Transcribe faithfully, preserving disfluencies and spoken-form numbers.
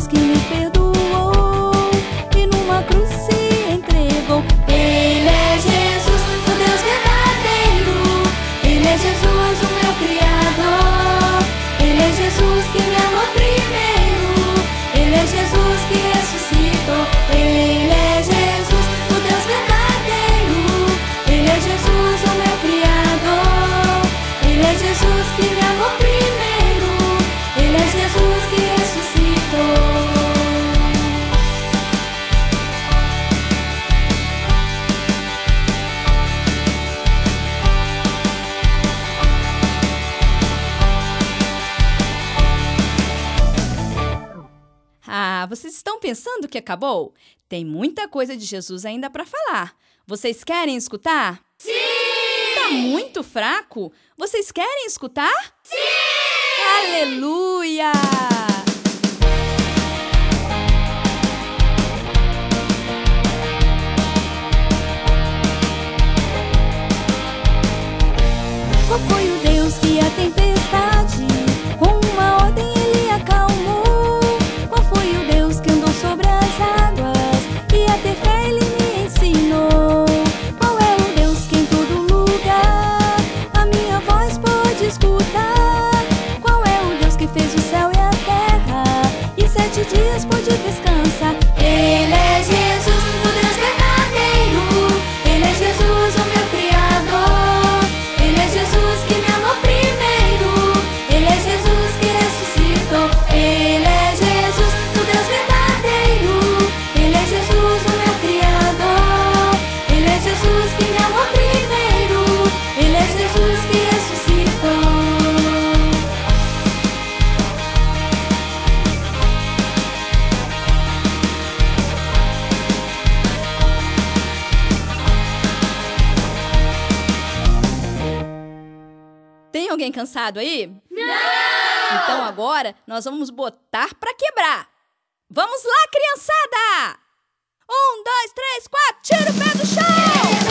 Jesus que me perdoou e numa cruz se entregou. Ele é Jesus, o Deus verdadeiro. Ele é Jesus, o meu Criador. Ele é Jesus que me amou primeiro. Ele é Jesus que ressuscitou. Ele é Jesus, o Deus verdadeiro. Ele é Jesus, o meu Criador. Ele é Jesus que me amou primeiro. Ele é Jesus que ressuscitou. Ah, vocês estão pensando que acabou? Tem muita coisa de Jesus ainda para falar. Vocês querem escutar? Sim! Tá muito fraco? Vocês querem escutar? Sim! Aleluia! Qual foi o Deus que a tempestade com uma ordem ele acalmou? Qual foi o Deus que andou sobre as águas e a ter fé ele me ensinou? Qual é o Deus que em todo lugar a minha voz pode escutar? Qual é o Deus que fez o céu e a terra e sete dias pôde descansar? Ele é Jesus, o Deus verdadeiro. Ele é Jesus, o meu Criador. Ele é Jesus que me amou primeiro. Ele é Jesus que ressuscitou. Ele é Jesus, o Deus verdadeiro. Ele é Jesus, o meu Criador. Ele é Jesus que me amou primeiro. Ele é Jesus que ressuscitou. Tem alguém cansado aí? Não! Então agora nós vamos botar pra quebrar. Vamos lá, criançada! Um, dois, três, quatro, tira o pé do chão!